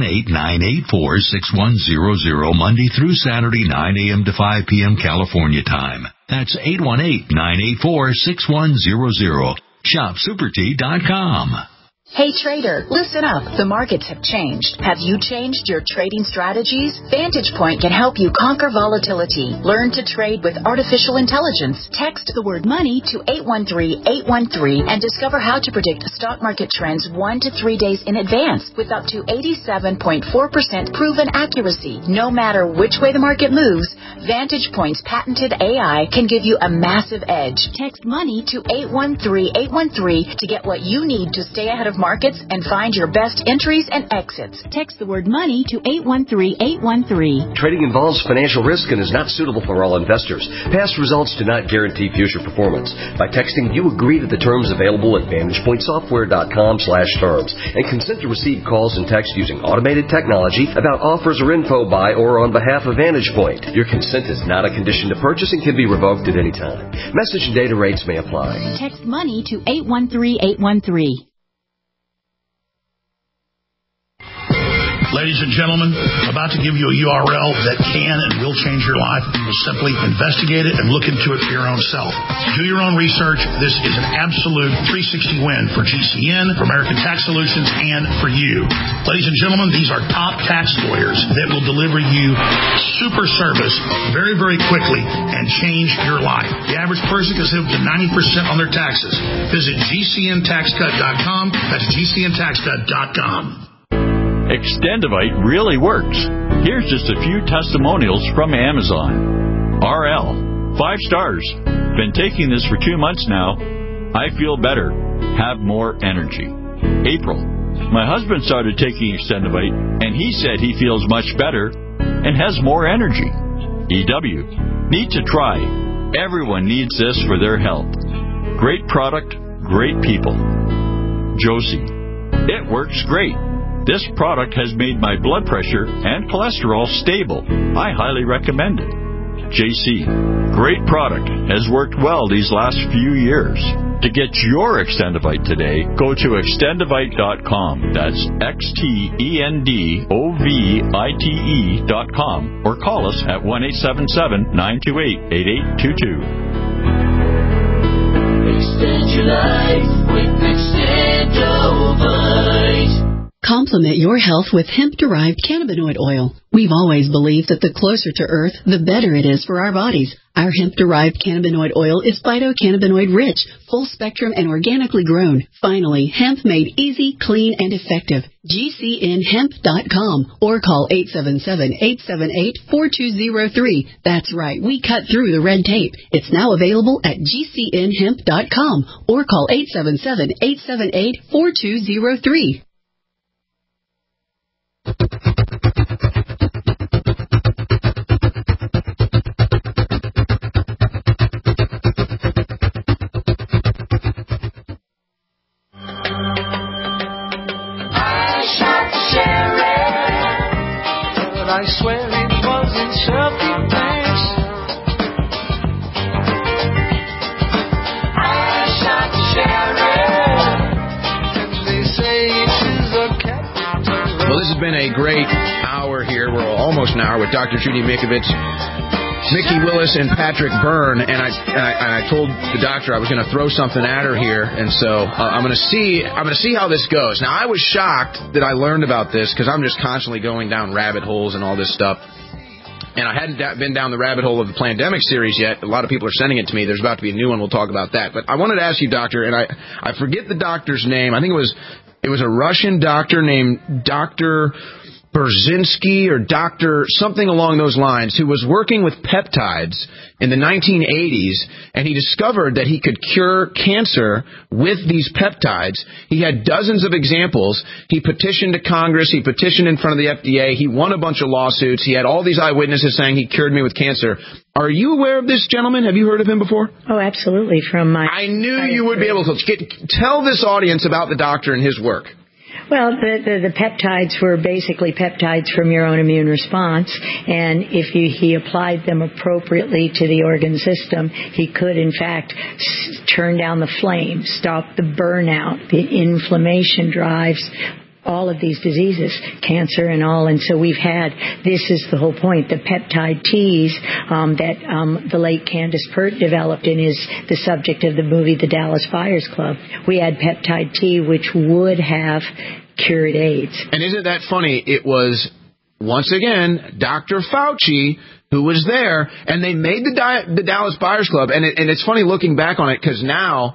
818-984-6100 Monday through Saturday, 9 a.m. to 5 p.m. California time. That's 818-984-6100. Shopsupertea.com. Hey trader, listen up. The markets have changed. Have you changed your trading strategies? Vantage Point can help you conquer volatility. Learn to trade with artificial intelligence. Text the word money to 813-813 and discover how to predict stock market trends 1 to 3 days in advance with up to 87.4% proven accuracy. No matter which way the market moves, Vantage Point's patented AI can give you a massive edge. Text money to 813-813 to get what you need to stay ahead of markets and find your best entries and exits. Text the word money to 813-813. Trading involves financial risk and is not suitable for all investors. Past results do not guarantee future performance. By texting, you agree to the terms available at VantagePointSoftware.com/terms and consent to receive calls and texts using automated technology about offers or info by or on behalf of Vantage Point. Your consent is not a condition to purchase and can be revoked at any time. Message and data rates may apply. Text money to 813-813. Ladies and gentlemen, I'm about to give you a URL that can and will change your life. You will simply investigate it and look into it for your own self. Do your own research. This is an absolute 360 win for GCN, for American Tax Solutions, and for you. Ladies and gentlemen, these are top tax lawyers that will deliver you super service very, very quickly and change your life. The average person can save up to 90% on their taxes. Visit GCNTaxCut.com. That's GCNTaxCut.com. Extendivite really works. Here's just a few testimonials from Amazon. RL, 5 stars. Been taking this for 2 months now. I feel better. Have more energy. April, my husband started taking Extendivite, and he said he feels much better and has more energy. EW, need to try. Everyone needs this for their health. Great product, great people. Josie, it works great. This product has made my blood pressure and cholesterol stable. I highly recommend it. JC, great product. Has worked well these last few years. To get your Extendivite today, go to extendivite.com. That's XTENDOVITE.com or call us at 1-877-928-8822. Extend your life with Extendovite. Complement your health with hemp-derived cannabinoid oil. We've always believed that the closer to Earth, the better it is for our bodies. Our hemp-derived cannabinoid oil is phytocannabinoid-rich, full-spectrum, and organically grown. Finally, hemp made easy, clean, and effective. GCNHemp.com or call 877-878-4203. That's right, we cut through the red tape. It's now available at GCNHemp.com or call 877-878-4203. I swear it wasn't self-defense. I shot the sheriff, and they say it is a capital. Well, this has been a great hour here. We're almost an hour with Dr. Judy Mikovits, Mickey Willis, and Patrick Byrne. And I told the doctor I was going to throw something at her here, and so I'm going to see how this goes. Now, I was shocked that I learned about this because I'm just constantly going down rabbit holes and all this stuff. And I hadn't been down the rabbit hole of the Plandemic series yet. A lot of people are sending it to me. There's about to be a new one. We'll talk about that. But I wanted to ask you, doctor, and I forget the doctor's name. I think it was a Russian doctor named Dr. Brzezinski or Dr. something along those lines, who was working with peptides in the 1980s, and he discovered that he could cure cancer with these peptides. He had dozens of examples. He petitioned to Congress. He petitioned in front of the FDA. He won a bunch of lawsuits. He had all these eyewitnesses saying he cured me with cancer. Are you aware of this gentleman? Have you heard of him before? Oh, absolutely. I knew you would be able to. Tell this audience about the doctor and his work. Well, the peptides were basically peptides from your own immune response, and if he applied them appropriately to the organ system, he could, in fact, turn down the flame, stop the burnout, the inflammation drives, all of these diseases, cancer and all. And so we've had, this is the whole point, the peptide teas that the late Candace Pert developed and is the subject of the movie The Dallas Buyers Club. We had peptide tea, which would have cured AIDS. And isn't that funny? It was, once again, Dr. Fauci who was there, and they made the Dallas Buyers Club. And it's funny looking back on it, because now,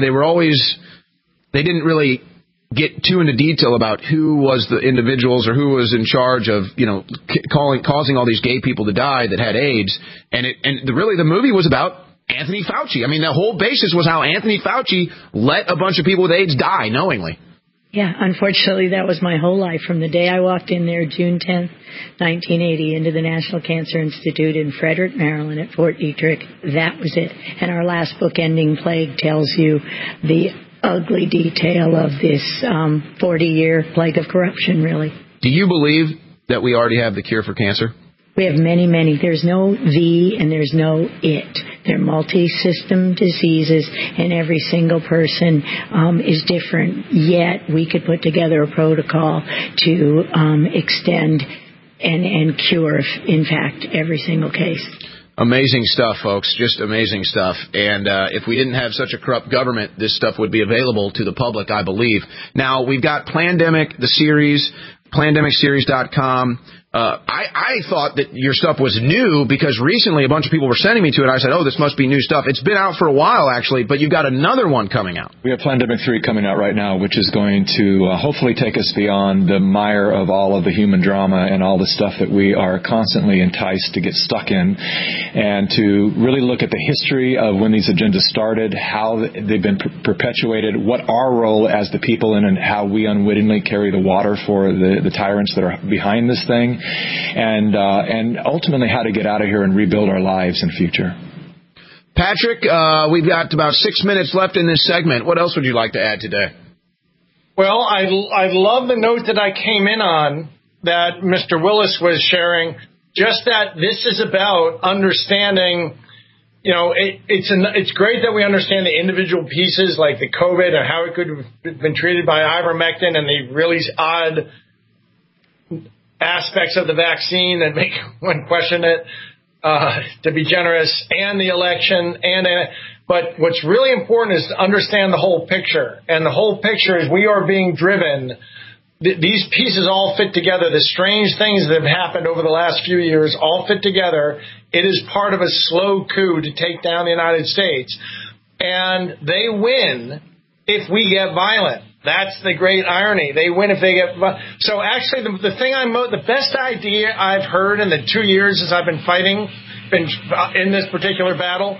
they didn't really get too into detail about who was the individuals or who was in charge of, causing all these gay people to die that had AIDS. And really the movie was about Anthony Fauci. I mean, the whole basis was how Anthony Fauci let a bunch of people with AIDS die knowingly. Yeah, unfortunately, that was my whole life. From the day I walked in there, June 10th, 1980, into the National Cancer Institute in Frederick, Maryland at Fort Detrick, that was it. And our last book, Ending Plague, tells you the ugly detail of this 40-year plague of corruption, really. Do you believe that we already have the cure for cancer? We have many, many. There's no the and there's no it. They're multi-system diseases, and every single person is different. Yet we could put together a protocol to extend and cure, in fact, every single case. Amazing stuff, folks. Just amazing stuff. And if we didn't have such a corrupt government, this stuff would be available to the public, I believe. Now, we've got Plandemic, the series, plandemicseries.com. I thought that your stuff was new because recently a bunch of people were sending me to it. I said, this must be new stuff. It's been out for a while, actually, but you've got another one coming out. We have Plandemic 3 coming out right now, which is going to hopefully take us beyond the mire of all of the human drama and all the stuff that we are constantly enticed to get stuck in, and to really look at the history of when these agendas started, how they've been perpetuated, what our role as the people in, and how we unwittingly carry the water for the tyrants that are behind this thing. And ultimately how to get out of here and rebuild our lives and future. Patrick, we've got about 6 minutes left in this segment. What else would you like to add today? Well, I love the note that I came in on that Mr. Willis was sharing, just that this is about understanding, it's great that we understand the individual pieces like the COVID and how it could have been treated by ivermectin and the really odd aspects of the vaccine that make one question it, to be generous, and the election, but what's really important is to understand the whole picture. And the whole picture is we are being driven. These pieces all fit together. The strange things that have happened over the last few years all fit together. It is part of a slow coup to take down the United States. And they win if we get violent. That's the great irony. They win if they get. So actually, the best idea I've heard in the 2 years as I've been fighting, in this particular battle,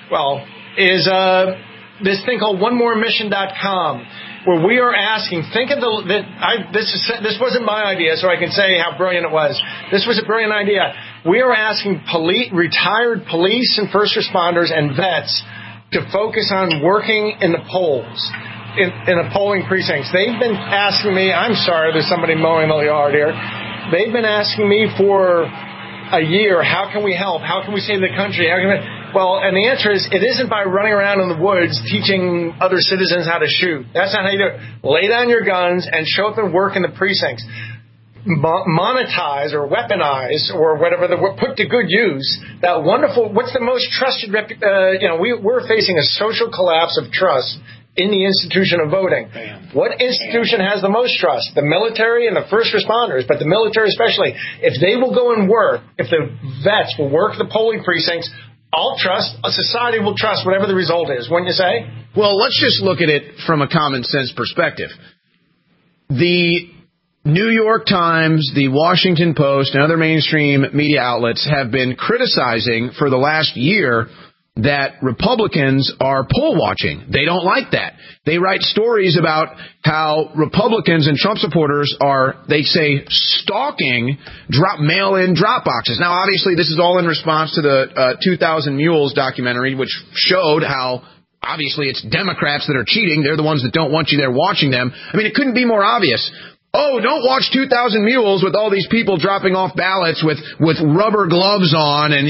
is this thing called OneMoreMission.com, where we are asking. Think of this wasn't my idea, so I can say how brilliant it was. This was a brilliant idea. We are asking retired police and first responders and vets to focus on working in the polls. In the polling precincts. They've been asking me, I'm sorry, there's somebody mowing the yard here. They've been asking me for a year, how can we help? How can we save the country? And the answer is, it isn't by running around in the woods teaching other citizens how to shoot. That's not how you do it. Lay down your guns and show up and work in the precincts. Monetize or weaponize or whatever, put to good use that wonderful, what's the most trusted, we're facing a social collapse of trust in the institution of voting. What institution has the most trust? The military and the first responders, but the military especially. If they will go and work, if the vets will work the polling precincts, I'll trust, a society will trust whatever the result is, wouldn't you say? Well, let's just look at it from a common sense perspective. The New York Times, the Washington Post, and other mainstream media outlets have been criticizing for the last year that Republicans are poll watching. They don't like that. They write stories about how Republicans and Trump supporters are, they say, stalking mail-in drop boxes. Now, obviously, this is all in response to the 2000 Mules documentary, which showed how obviously it's Democrats that are cheating. They're the ones that don't want you there watching them. I mean, it couldn't be more obvious. oh, don't watch 2,000 Mules with all these people dropping off ballots with rubber gloves on, and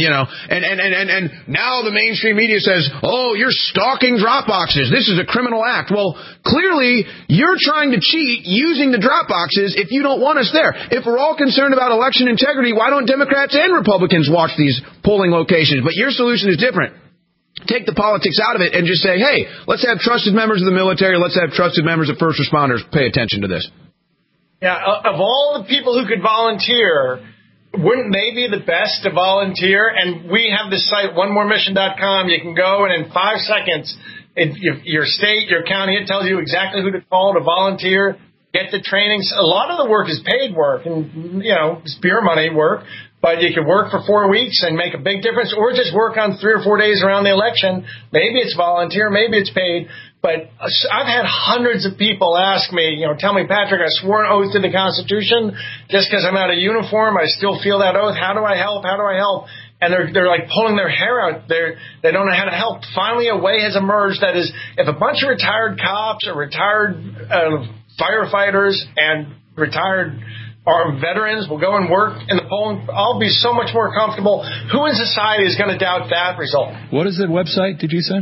now the mainstream media says, oh, you're stalking drop boxes. This is a criminal act. Well, clearly you're trying to cheat using the drop boxes if you don't want us there. If we're all concerned about election integrity, why don't Democrats and Republicans watch these polling locations? But your solution is different. Take the politics out of it and just say, hey, let's have trusted members of the military, let's have trusted members of first responders pay attention to this. Yeah, of all the people who could volunteer, wouldn't they be the best to volunteer? And we have this site, onemoremission.com. You can go, and in 5 seconds, your state, your county, it tells you exactly who to call to volunteer, get the trainings. A lot of the work is paid work, and, it's beer money work. But you could work for 4 weeks and make a big difference, or just work on 3 or 4 days around the election. Maybe it's volunteer, maybe it's paid. But I've had hundreds of people ask me, tell me, Patrick, I swore an oath to the Constitution. Just because I'm out of uniform, I still feel that oath. How do I help? How do I help? And they're like pulling their hair out. They don't know how to help. Finally, a way has emerged that is, if a bunch of retired cops or retired firefighters and retired our veterans will go and work in the polling, I'll be so much more comfortable. Who in society is going to doubt that result? What is the website, did you say?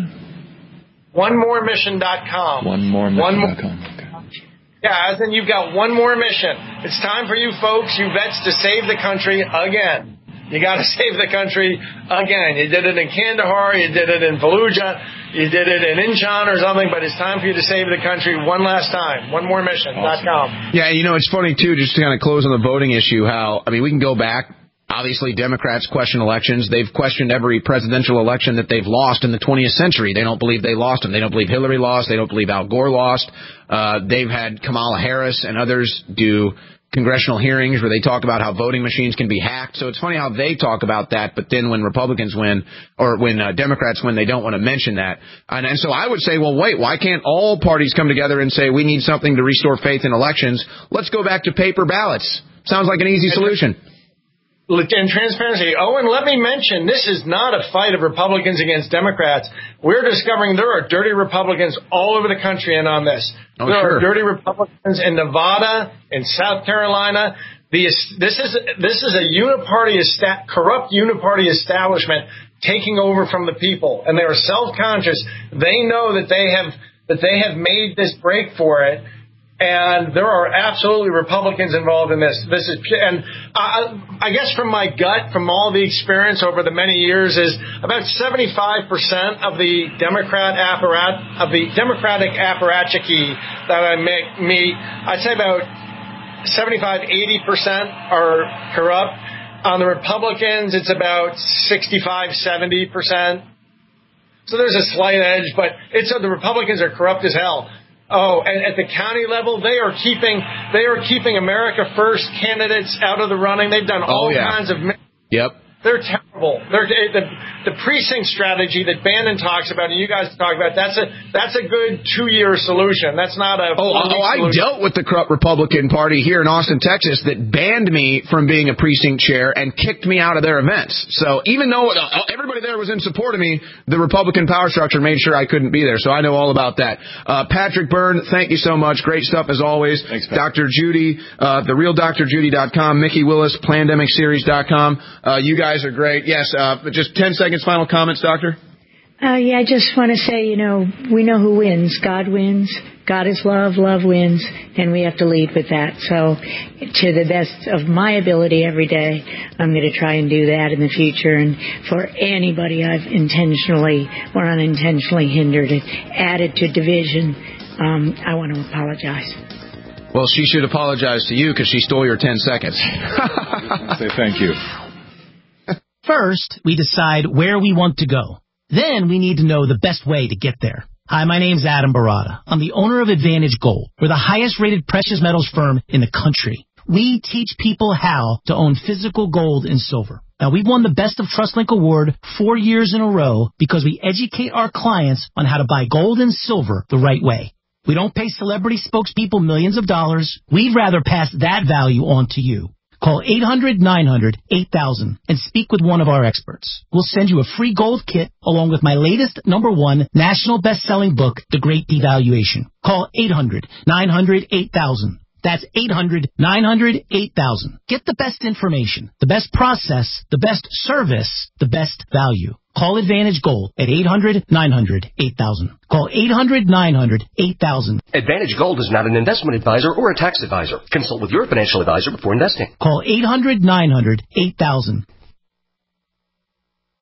OneMoreMission.com. OneMoreMission.com. Okay. Yeah, as in you've got one more mission. It's time for you folks, you vets, to save the country again. You got to save the country again. You did it in Kandahar, you did it in Fallujah, you did it in Inchon or something, but it's time for you to save the country one last time. OneMoreMission.com. Awesome. Yeah, it's funny, too, just to kind of close on the voting issue, we can go back. Obviously, Democrats question elections. They've questioned every presidential election that they've lost in the 20th century. They don't believe they lost them. They don't believe Hillary lost. They don't believe Al Gore lost. They've had Kamala Harris and others do congressional hearings where they talk about how voting machines can be hacked. So it's funny how they talk about that, but then when Republicans win, or when Democrats win, they don't want to mention that. And so I would say, well, wait, why can't all parties come together and say we need something to restore faith in elections? Let's go back to paper ballots. Sounds like an easy solution. And transparency. Oh, and let me mention, this is not a fight of Republicans against Democrats. We're discovering there are dirty Republicans all over the country and on this. Oh, there sure. are dirty Republicans in Nevada, in South Carolina. This is a corrupt uniparty establishment taking over from the people, and they are self-conscious. They know that they have made this break for it. And there are absolutely Republicans involved in this. I guess from my gut, from all the experience over the many years, is about 75% of the Democratic apparatchik that I meet. I'd say about 75-80% are corrupt. On the Republicans, it's about 65-70%. So there's a slight edge, but the Republicans are corrupt as hell. Oh, and at the county level, they are keeping America First candidates out of the running. They've done all kinds of. Yep. They're terrible. The precinct strategy that Bannon talks about and you guys talk about, that's a good 2-year solution. That's not a I dealt with the corrupt Republican Party here in Austin, Texas, that banned me from being a precinct chair and kicked me out of their events. So even though everybody there was in support of me, the Republican power structure made sure I couldn't be there. So I know all about that. Patrick Byrne, thank you so much. Great stuff as always. Thanks, Dr. Judy, therealdrjudy.com, Mickey Willis, Plandemicseries.com. You guys are great. Yes, just 10 seconds, final comments, Doctor? I just want to say, we know who wins. God wins. God is love. Love wins. And we have to lead with that. So to the best of my ability every day, I'm going to try and do that in the future. And for anybody I've intentionally or unintentionally hindered and added to division, I want to apologize. Well, she should apologize to you because she stole your 10 seconds. Say thank you. First, we decide where we want to go. Then we need to know the best way to get there. Hi, my name's Adam Barada. I'm the owner of Advantage Gold. We're the highest rated precious metals firm in the country. We teach people how to own physical gold and silver. Now, we've won the Best of TrustLink Award 4 years in a row because we educate our clients on how to buy gold and silver the right way. We don't pay celebrity spokespeople millions of dollars. We'd rather pass that value on to you. Call 800-900-8000 and speak with one of our experts. We'll send you a free gold kit along with my latest #1 national best-selling book, The Great Devaluation. Call 800-900-8000. That's 800-900-8000. Get the best information, the best process, the best service, the best value. Call Advantage Gold at 800-900-8000. Call 800-900-8000. Advantage Gold is not an investment advisor or a tax advisor. Consult with your financial advisor before investing. Call 800-900-8000.